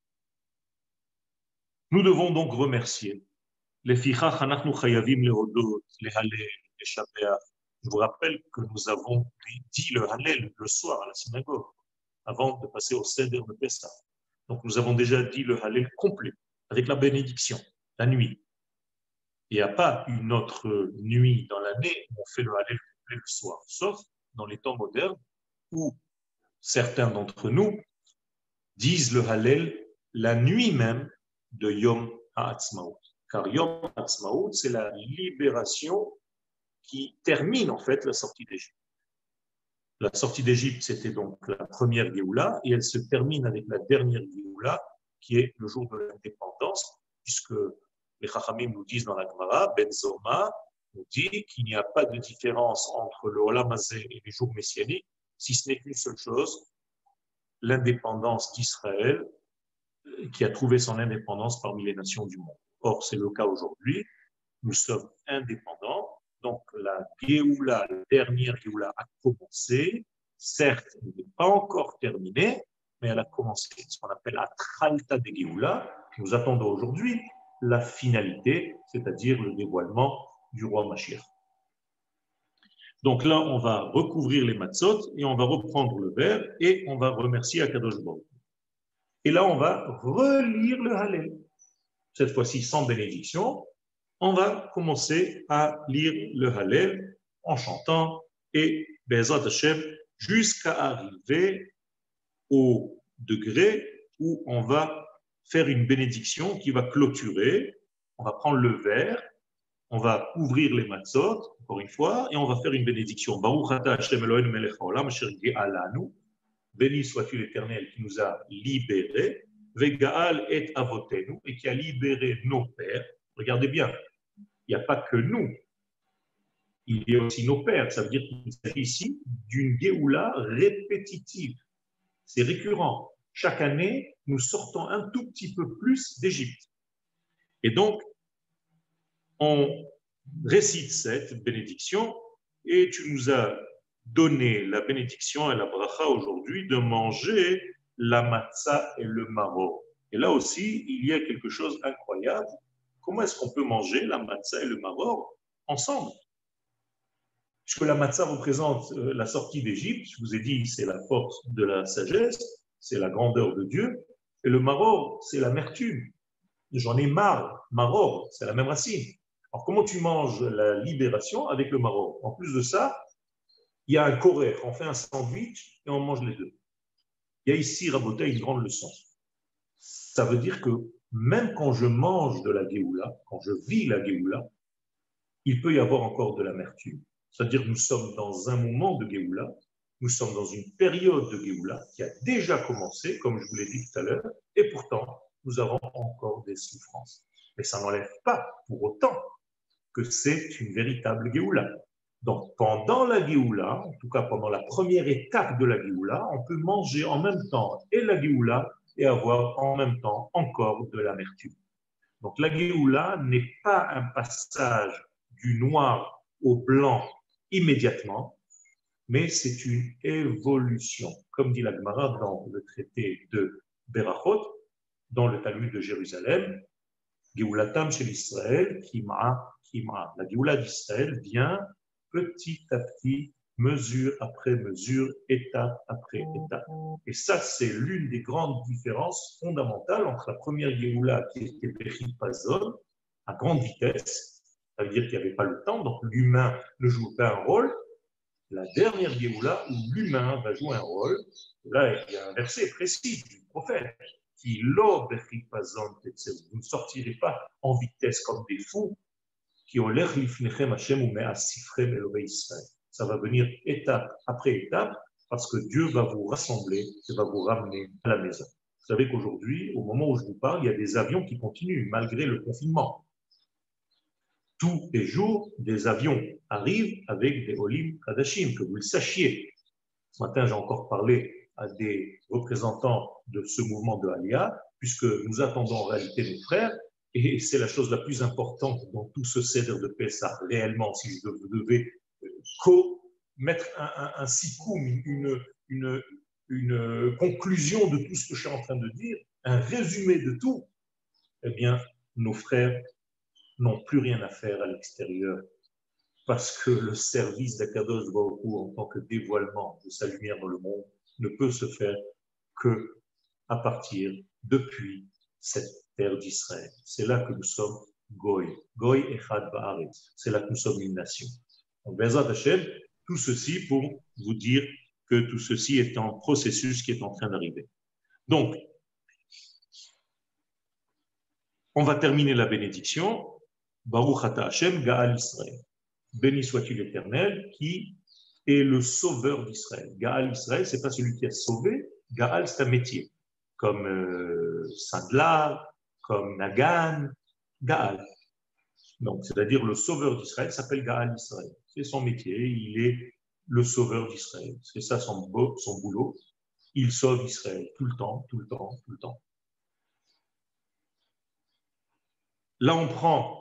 Nous devons donc remercier les fichach anachnu chayavim lehodot, les halel, les shabeach. Je vous rappelle que nous avons dit le halel le soir à la synagogue, avant de passer au seder de Pessah. Donc nous avons déjà dit le halel complet, avec la bénédiction, la nuit. Il n'y a pas une autre nuit dans l'année où on fait le halel complet le soir, sauf dans les temps modernes où certains d'entre nous disent le halel la nuit même de Yom HaAtzmaut. Car Yom HaAtzmaut, c'est la libération qui termine en fait la sortie d'Égypte. La sortie d'Égypte, c'était donc la première Géoula, et elle se termine avec la dernière Géoula, qui est le jour de l'indépendance, puisque les Chachamim nous disent dans la Gemara, Ben Zoma nous dit qu'il n'y a pas de différence entre le Olam Hazé et les jours messianiques, si ce n'est qu'une seule chose, l'indépendance d'Israël, qui a trouvé son indépendance parmi les nations du monde. Or, c'est le cas aujourd'hui, nous sommes indépendants, donc la Géoula, la dernière Géoula a commencé, certes, elle n'est pas encore terminée, mais elle a commencé, ce qu'on appelle la Tralta de Géoula. Nous attendons aujourd'hui la finalité, c'est-à-dire le dévoilement du roi Mashiach. Donc là, on va recouvrir les matzot et on va reprendre le verre et on va remercier Akadosh Baruch. Et là, on va relire le Hallel. Cette fois-ci, sans bénédiction, on va commencer à lire le Hallel en chantant et Be'ezrat Hashem jusqu'à arriver au degré où on va faire une bénédiction qui va clôturer. On va prendre le verre, on va ouvrir les matzot, encore une fois, et on va faire une bénédiction. Baruch ata Hashem Eloheinu melech haolam asher ge'alanu. Béni sois-tu l'Éternel qui nous a libérés, vegaal et avotenu, et qui a libéré nos pères. Regardez bien, il n'y a pas que nous, il y a aussi nos pères. Ça veut dire qu'il s'agit ici d'une Géoula répétitive. C'est récurrent. Chaque année, nous sortons un tout petit peu plus d'Égypte. Et donc, on récite cette bénédiction et tu nous as donné la bénédiction et la bracha aujourd'hui de manger la matzah et le maror. Et là aussi, il y a quelque chose d'incroyable. Comment est-ce qu'on peut manger la matzah et le maror ensemble? Puisque la matzah représente la sortie d'Égypte, je vous ai dit, c'est la force de la sagesse, c'est la grandeur de Dieu, et le maror, c'est l'amertume. J'en ai marre, maror, c'est la même racine. Alors, comment tu manges la libération avec le maror? En plus de ça, il y a un korech, on fait un sandwich et on mange les deux. Il y a ici, Rabotai, une grande leçon. Ça veut dire que même quand je mange de la Géoula, quand je vis la Géoula, il peut y avoir encore de l'amertume. C'est-à-dire que nous sommes dans un moment de Géoula, nous sommes dans une période de Géoula qui a déjà commencé, comme je vous l'ai dit tout à l'heure, et pourtant, nous avons encore des souffrances. Mais ça n'enlève pas pour autant que c'est une véritable Géoula. Donc, pendant la Géoula, en tout cas pendant la première étape de la Géoula, on peut manger en même temps et la Géoula et avoir en même temps encore de l'amertume. Donc, la Géoula n'est pas un passage du noir au blanc immédiatement, mais c'est une évolution. Comme dit la Gemara dans le traité de Berachot, dans le Talmud de Jérusalem, Géoulatam chez l'Israël, Kima, Kima. La Géoula d'Israël vient petit à petit, mesure après mesure, étape après étape. Et ça, c'est l'une des grandes différences fondamentales entre la première Géoula qui était Bechipazon, à grande vitesse, ça veut dire qu'il n'y avait pas le temps, donc l'humain ne joue pas un rôle. La dernière Géoula où l'humain va jouer un rôle, là, il y a un verset précis du prophète qui lo Bechipazon, vous ne sortirez pas en vitesse comme des fous, qui ont l'air lifnechem Hashem ou me'asifrem Elohei Israël. Ça va venir étape après étape parce que Dieu va vous rassembler et va vous ramener à la maison. Vous savez qu'aujourd'hui, au moment où je vous parle, il y a des avions qui continuent malgré le confinement. Tous les jours, des avions arrivent avec des Olim Kadashim, que vous le sachiez. Ce matin, j'ai encore parlé à des représentants de ce mouvement de Aliyah, puisque nous attendons en réalité nos frères. Et c'est la chose la plus importante dans tout ce cèdre de Pessah, réellement, si je devais mettre un sikoum, une conclusion de tout ce que je suis en train de dire, un résumé de tout, eh bien, nos frères n'ont plus rien à faire à l'extérieur, parce que le service d'Akadosh Baruch Hu en tant que dévoilement de sa lumière dans le monde ne peut se faire que à partir depuis cette terre d'Israël. C'est là que nous sommes Goy. Goy Echad Ba'aretz. C'est là que nous sommes une nation. Donc, Bezrat Hashem, tout ceci pour vous dire que tout ceci est un processus qui est en train d'arriver. Donc, on va terminer la bénédiction. Baruch Ata Hashem Ga'al Israël. Béni soit-il l'Éternel qui est le sauveur d'Israël. Ga'al Israël, ce n'est pas celui qui a sauvé. Ga'al, c'est un métier. Comme Sandlar, comme Nagan, Gaal. Donc, c'est-à-dire le sauveur d'Israël s'appelle Gaal Israël. C'est son métier, il est le sauveur d'Israël. C'est ça son boulot. Il sauve Israël tout le temps, tout le temps, tout le temps. Là, on prend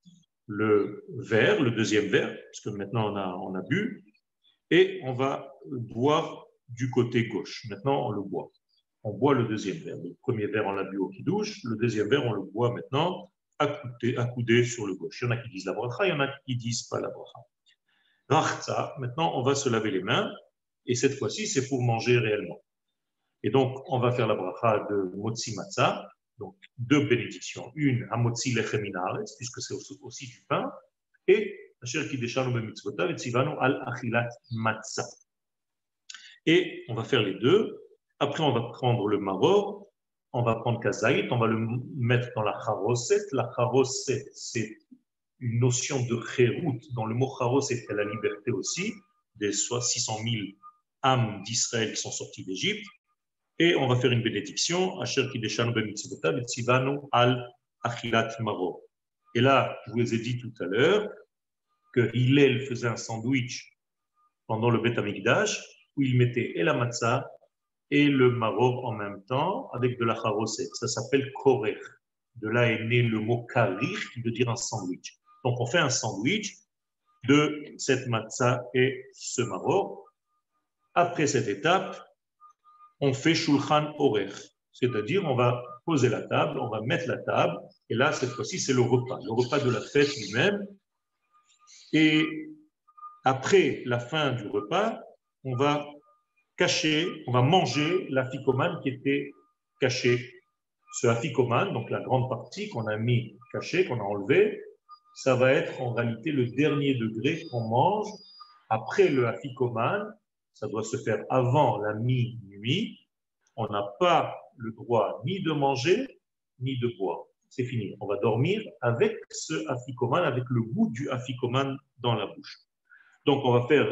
le verre, le deuxième verre, parce que maintenant on a bu, et on va boire du côté gauche. Maintenant, on le boit. On boit le deuxième verre. Le premier verre, on l'a bu au kidouche. Le deuxième verre, on le boit maintenant accoudé sur le gauche. Il y en a qui disent la bracha, il y en a qui disent pas la bracha. Rachza, maintenant, on va se laver les mains. Et cette fois-ci, c'est pour manger réellement. Et donc, on va faire la bracha de Motzi Matzah. Donc, deux bénédictions. Une, à Motzi Lechem min haaretz, puisque c'est aussi du pain. Et, Asher kideshanu b'mitzvotav et tzivanu al achilat matzah. Et on va faire les deux. Après, on va prendre le maror, on va prendre kazaït, on va le mettre dans la charoset. La charoset, c'est une notion de chérout. Dans le mot charoset, c'est la liberté aussi, des 600 000 âmes d'Israël qui sont sorties d'Égypte. Et on va faire une bénédiction, Asher kideshanu b'mitzvotav et tzivanu al achilat maror. Et là, je vous ai dit tout à l'heure que Hillel faisait un sandwich pendant le Beth Amikdash, où il mettait et la matzah et le maror en même temps avec de la charoset. Ça s'appelle korer. De là est né le mot karir qui veut dire un sandwich. Donc on fait un sandwich de cette matzah et ce maror. Après cette étape, on fait shulchan orer. C'est-à-dire on va poser la table, on va mettre la table, et là cette fois-ci c'est le repas de la fête lui-même. Et après la fin du repas, on va manger l'afikoman qui était caché. Ce afikoman, donc la grande partie qu'on a mis cachée, qu'on a enlevé, ça va être en réalité le dernier degré qu'on mange après le afikoman. Ça doit se faire avant la minuit. On n'a pas le droit ni de manger, ni de boire. C'est fini. On va dormir avec ce afikoman, avec le goût du afikoman dans la bouche. Donc, on va faire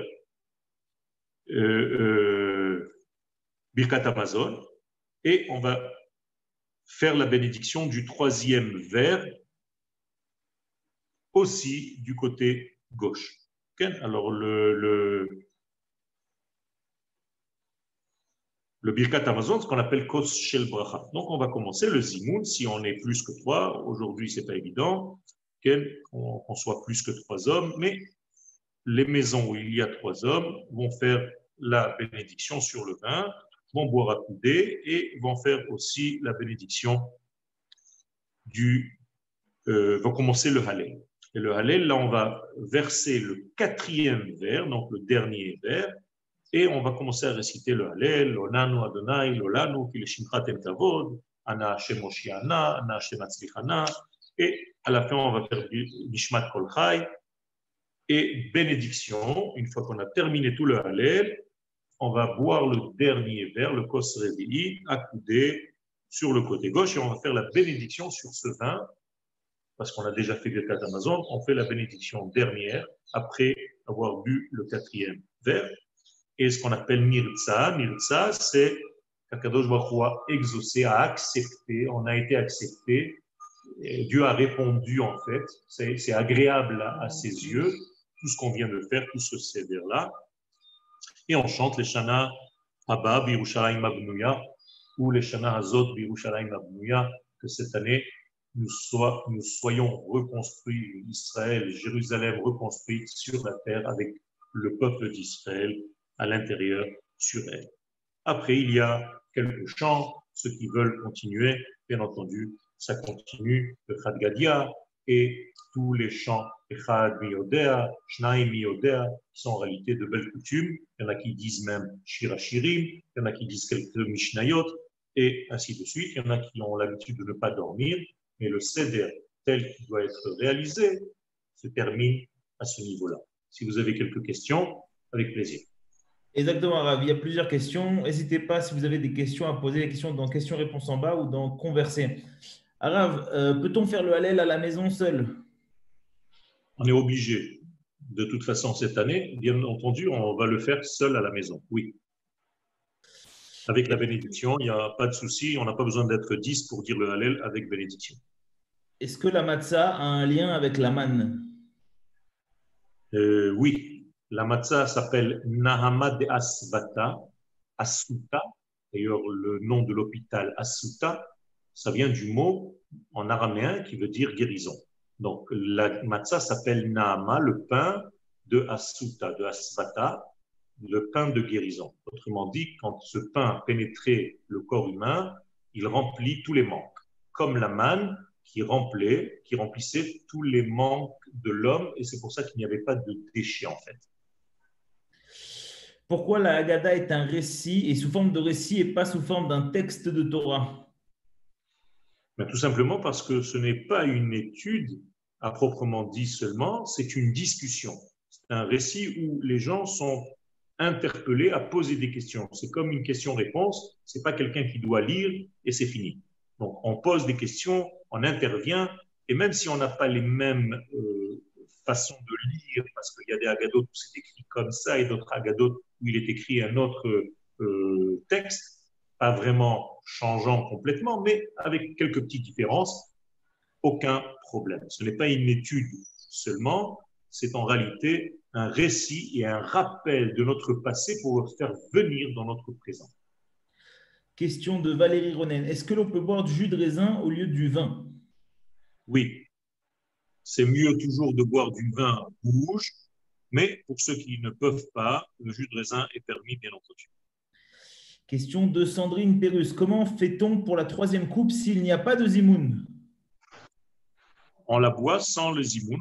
Birkat Hamazon et on va faire la bénédiction du troisième verre aussi du côté gauche. Okay. Alors, le Birkat Amazon, ce qu'on appelle Kos Shel Bracha. Donc, on va commencer le Zimoun. Si on est plus que trois, aujourd'hui, ce n'est pas évident qu'on soit plus que trois hommes, mais les maisons où il y a trois hommes vont faire la bénédiction sur le vin, vont boire à coudée et vont faire aussi la bénédiction vont commencer le Hallel. Et le Hallel, là, on va verser le quatrième vers, donc le dernier vers, et on va commencer à réciter le Hallel, Lolanu Adonai, Lolanu, ki l'eshimcha ten kavod, Ana Hashem Moshiana, Ana Hashem Atzlichana, et à la fin, on va faire Nishmat Kol Chai, et bénédiction. Une fois qu'on a terminé tout le Hallel, on va boire le dernier verre, le Kos Revi'i, accoudé sur le côté gauche, et on va faire la bénédiction sur ce vin, parce qu'on a déjà fait le cas d'Amazon, on fait la bénédiction dernière, après avoir bu le quatrième verre, et ce qu'on appelle Mirza. Mirza, c'est qu'Akadosh Baruch Hu a exaucé, a accepté, on a été accepté, et Dieu a répondu en fait, c'est agréable à ses yeux, tout ce qu'on vient de faire, tout ce sévère-là, et on chante les Shana Haba Birushalayim Abnuya, ou les Shana Hazot Birushalayim Abnuya, que cette année, nous soyons reconstruits, Israël, Jérusalem reconstruite sur la terre avec le peuple d'Israël à l'intérieur sur elle. Après, il y a quelques chants, ceux qui veulent continuer, bien entendu, ça continue, le Chad Gadia et tous les chants Echad Miyodea, Shnaim Miyodea, qui sont en réalité de belles coutumes. Il y en a qui disent même Shira Shirim, il y en a qui disent quelques Mishnayot, et ainsi de suite. Il y en a qui ont l'habitude de ne pas dormir, mais le Seder tel qu'il doit être réalisé se termine à ce niveau-là. Si vous avez quelques questions, avec plaisir. Exactement, Rav. Il y a plusieurs questions. N'hésitez pas, si vous avez des questions, à poser les questions dans questions-réponses en bas ou dans converser. Rav, peut-on faire le Hallel à la maison seul? On est obligé. De toute façon, cette année, bien entendu, on va le faire seul à la maison. Oui. Avec la bénédiction, il n'y a pas de souci. On n'a pas besoin d'être 10 pour dire le Hallel avec bénédiction. Est-ce que la matzah a un lien avec la manne? Oui. La matzah s'appelle Nahama de Asvata, Asuta. D'ailleurs, le nom de l'hôpital Asuta, ça vient du mot en araméen qui veut dire guérison. Donc, la matzah s'appelle Nahama, le pain de Asuta, de Asvata, le pain de guérison. Autrement dit, quand ce pain pénétrait le corps humain, il remplit tous les manques, comme la manne qui remplissait tous les manques de l'homme, et c'est pour ça qu'il n'y avait pas de déchets en fait. Pourquoi la Haggadah est un récit et sous forme de récit et pas sous forme d'un texte de Torah? Mais tout simplement parce que ce n'est pas une étude à proprement dit seulement, c'est une discussion. C'est un récit où les gens sont interpellés à poser des questions. C'est comme une question-réponse, ce n'est pas quelqu'un qui doit lire et c'est fini. Donc on pose des questions, on intervient, et même si on n'a pas les mêmes façons de lire, parce qu'il y a des Haggadot où c'est écrit comme ça et d'autres Haggadot où il est écrit un autre texte, pas vraiment changeant complètement, mais avec quelques petites différences, aucun problème. Ce n'est pas une étude seulement, c'est en réalité un récit et un rappel de notre passé pour le faire venir dans notre présent. Question de Valérie Ronen. Est-ce que l'on peut boire du jus de raisin au lieu du vin? Oui, c'est mieux toujours de boire du vin rouge, mais pour ceux qui ne peuvent pas, le jus de raisin est permis, bien entendu. Question de Sandrine Pérus. Comment fait-on pour la troisième coupe s'il n'y a pas de zimoun? On la boit sans le zimoun,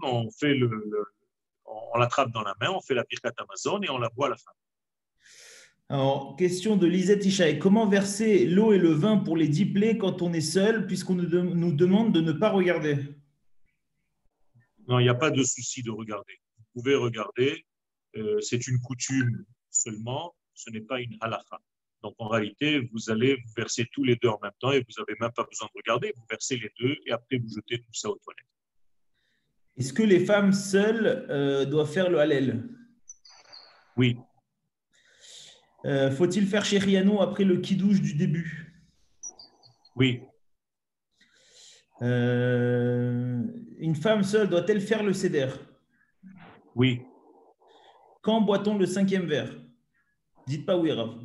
on l'attrape dans la main, on fait la birkat Amazon et on la boit à la fin. Alors, question de Lisette Ishaï. Comment verser l'eau et le vin pour les 10 plaies quand on est seul, puisqu'on nous demande de ne pas regarder? Non, il n'y a pas de souci de regarder. Vous pouvez regarder, c'est une coutume seulement, ce n'est pas une halakha. Donc en réalité, vous allez vous verser tous les deux en même temps et vous n'avez même pas besoin de regarder, vous versez les deux et après vous jetez tout ça aux toilettes. Est-ce que les femmes seules doivent faire le Hallel? Oui. Faut-il faire Shehriano après le kidouche du début? Oui. Une femme seule doit-elle faire le Seder? Oui. Quand boit-on le 5e verre? Dites pas oui, Rav.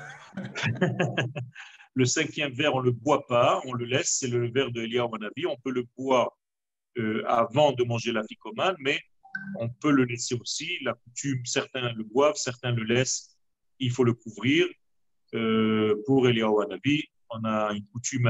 Le 5e verre, on ne le boit pas, on le laisse, c'est le verre de Eliyahu Hanavi. On peut le boire avant de manger la ficomane, mais on peut le laisser aussi. La coutume, certains le boivent, certains le laissent. Il faut le couvrir. Pour Eliyahu Hanavi, on a une coutume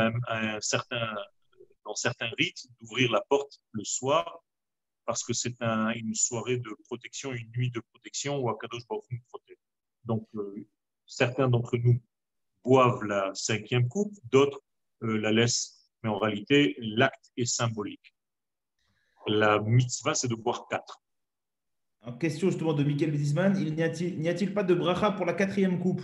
dans certains rites d'ouvrir la porte le soir parce que c'est une soirée de protection, une nuit de protection où Akadosh Baruch Hu nous protège. Donc, certains d'entre nous boivent la 5e coupe, d'autres la laissent, mais en réalité, l'acte est symbolique. La mitzvah, c'est de boire 4. En question justement de Michael Bézisman, n'y a-t-il pas de bracha pour la 4e coupe?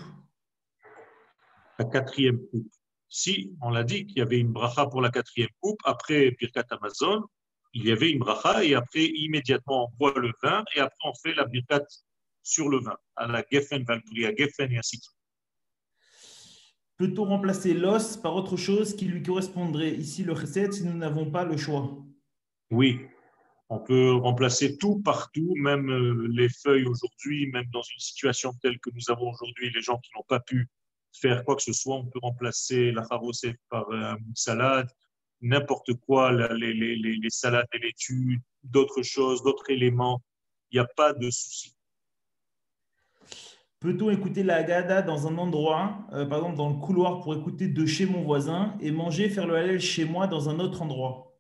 La 4e coupe. Si, on l'a dit qu'il y avait une bracha pour la 4e coupe, après Birkat Hamazon, il y avait une bracha et après, immédiatement, on boit le vin et après, on fait la Birkat sur le vin, à la Geffen, Valkyria Geffen et ainsi de suite. Peut-on remplacer l'os par autre chose qui lui correspondrait? Ici, le chesed, si nous n'avons pas le choix. Oui, on peut remplacer tout partout, même les feuilles aujourd'hui, même dans une situation telle que nous avons aujourd'hui, les gens qui n'ont pas pu faire quoi que ce soit, on peut remplacer la charosette par une salade, n'importe quoi, les salades, les laitues, d'autres choses, d'autres éléments. Il n'y a pas de souci. Peut-on écouter la Haggadah dans un endroit, par exemple dans le couloir pour écouter de chez mon voisin et manger, faire le halal chez moi dans un autre endroit?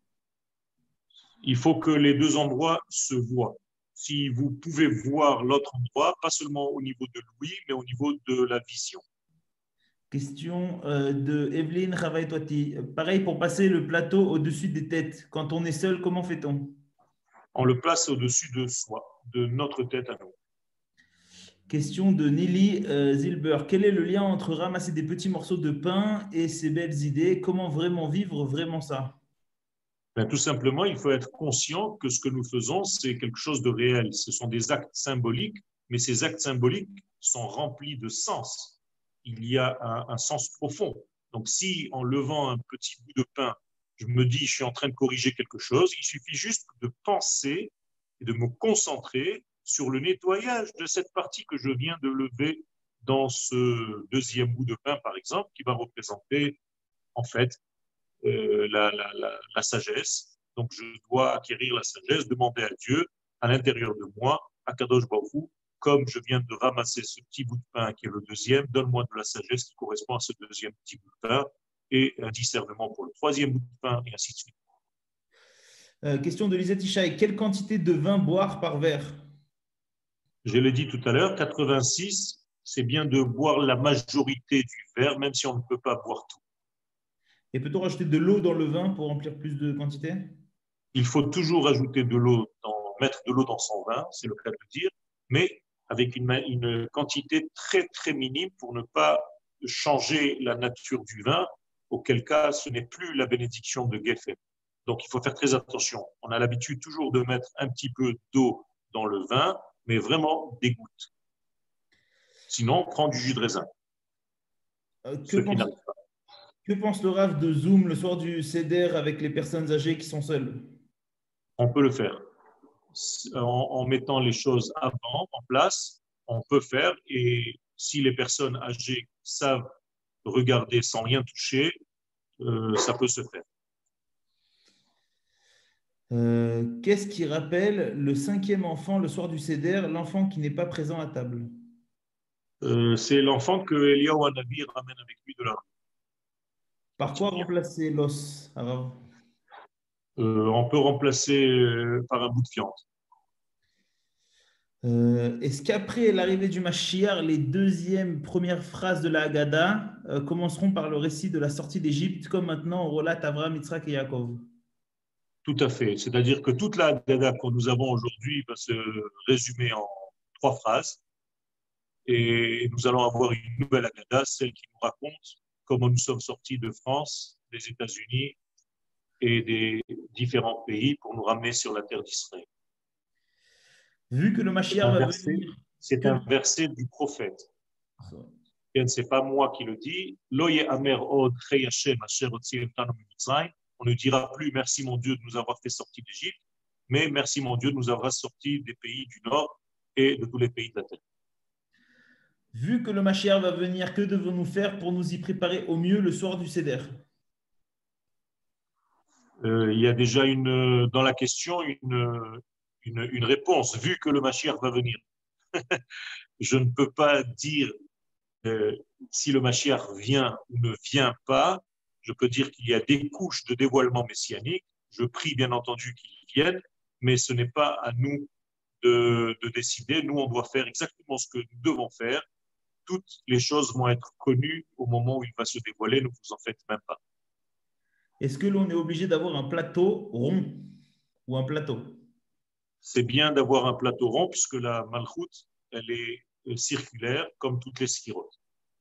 Il faut que les deux endroits se voient. Si vous pouvez voir l'autre endroit, pas seulement au niveau de l'ouïe, mais au niveau de la vision. Question de Evelyne Ravaïtwati. Pareil pour passer le plateau au-dessus des têtes. Quand on est seul, comment fait-on? On le place au-dessus de soi, de notre tête à nous. Question de Nelly Zilber. Quel est le lien entre ramasser des petits morceaux de pain et ces belles idées? Comment vraiment vivre vraiment ça? Ben, tout simplement, il faut être conscient que ce que nous faisons, c'est quelque chose de réel. Ce sont des actes symboliques, mais ces actes symboliques sont remplis de sens. Il y a un sens profond. Donc, si en levant un petit bout de pain, je me dis, je suis en train de corriger quelque chose, il suffit juste de penser et de me concentrer sur le nettoyage de cette partie que je viens de lever dans ce deuxième bout de pain, par exemple, qui va représenter, en fait, la sagesse. Donc, je dois acquérir la sagesse, demander à Dieu, à l'intérieur de moi, à Kadosh Baruch Hu, comme je viens de ramasser ce petit bout de pain qui est le deuxième, donne-moi de la sagesse qui correspond à ce deuxième petit bout de pain et un discernement pour le troisième bout de pain et ainsi de suite. Question de Lisette Ishaï. Quelle quantité de vin boire par verre? Je l'ai dit tout à l'heure, 86, c'est bien de boire la majorité du verre, même si on ne peut pas boire tout. Et peut-on rajouter de l'eau dans le vin pour remplir plus de quantité? Il faut toujours ajouter de l'eau, mettre de l'eau dans son vin, c'est le cas de dire, mais avec une quantité très très minime pour ne pas changer la nature du vin, auquel cas ce n'est plus la bénédiction de Geffen. Donc il faut faire très attention. On a l'habitude toujours de mettre un petit peu d'eau dans le vin, mais vraiment des gouttes. Sinon, on prend du jus de raisin. Que pense le Rav de Zoom le soir du Seder avec les personnes âgées qui sont seules? On peut le faire. En mettant les choses avant, en place, on peut faire. Et si les personnes âgées savent regarder sans rien toucher, ça peut se faire. Qu'est-ce qui rappelle le 5e enfant le soir du Seder, l'enfant qui n'est pas présent à table? C'est l'enfant que Eliyahu Hanavi ramène avec lui de la rue. Par quoi remplacer l'os, Arav? On peut remplacer par un bout de viande. Est-ce qu'après l'arrivée du Mashiach, les premières phrases de la Haggadah commenceront par le récit de la sortie d'Égypte, comme maintenant on relate Abraham, Yitzhak et Yaakov? Tout à fait. C'est-à-dire que toute la Haggadah que nous avons aujourd'hui va se résumer en 3 phrases. Et nous allons avoir une nouvelle Haggadah, celle qui nous raconte comment nous sommes sortis de France, des États-Unis et des différents pays pour nous ramener sur la terre d'Israël. Vu que le Mashiach va venir. C'est un verset du prophète. Et ce n'est pas moi qui le dis. On ne dira plus merci mon Dieu de nous avoir fait sortir d'Égypte, mais merci mon Dieu de nous avoir sortis des pays du Nord et de tous les pays de la terre. Vu que le Mashiach va venir, que devons-nous faire pour nous y préparer au mieux le soir du Seder? Il y a déjà dans la question une réponse, vu que le Mashiach va venir. Je ne peux pas dire euh, si le Mashiach vient ou ne vient pas. Je peux dire qu'il y a des couches de dévoilement messianique. Je prie bien entendu qu'il vienne, mais ce n'est pas à nous de décider. Nous, on doit faire exactement ce que nous devons faire. Toutes les choses vont être connues au moment où il va se dévoiler. Ne vous en faites même pas. Est-ce que l'on est obligé d'avoir un plateau rond ou un plateau? C'est bien d'avoir un plateau rond puisque la malchoute, elle est circulaire comme toutes les schirotes.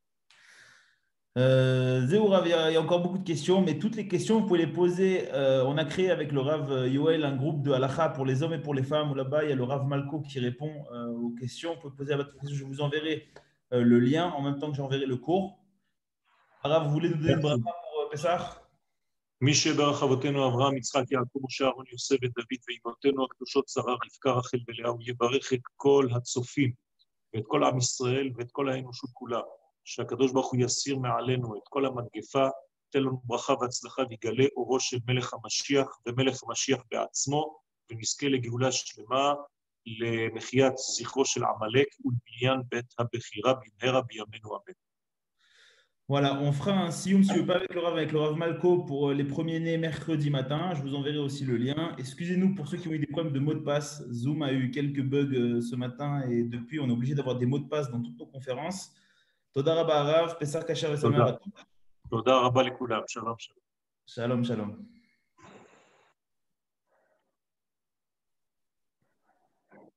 Zéou Rav, il y a encore beaucoup de questions, mais toutes les questions, vous pouvez les poser. On a créé avec le Rav Yoel un groupe de halakha pour les hommes et pour les femmes, où là-bas, il y a le Rav Malko qui répond aux questions. Vous pouvez poser votre question. Je vous enverrai le lien en même temps que j'enverrai le cours. Rav, vous voulez nous donner une bracha Merci. pour Pessah? מי שברך אבותינו אברהם, יצחק, יעקב, משה, אהרון, יוסף ודוד ואימותינו הקדושות שרה, רבקה, רחל ולאה, הוא יברך את כל הצופים ואת כל עם ישראל ואת כל האנושות כולה, שהקדוש ברוך הוא יסיר מעלינו את כל המגפה, תן לנו ברכה והצלחה ויגלה אורו של מלך המשיח ומלך המשיח בעצמו, ונזכה לגאולה שלמה, למחיית זכרו של עמלק ולבניין בית הבחירה במהרה בימינו אמן. Voilà, on fera un sioum, si vous pas avec le Rav Malko pour les premiers-nés mercredi matin. Je vous enverrai aussi le lien. Excusez-nous pour ceux qui ont eu des problèmes de mots de passe. Zoom a eu quelques bugs ce matin et depuis, on est obligé d'avoir des mots de passe dans toutes nos conférences. Toda Rabba Rav, Pessah Kasher et Samer à תודה. tous. תודה רבה לכולם. שלום שלום. Shalom, shalom.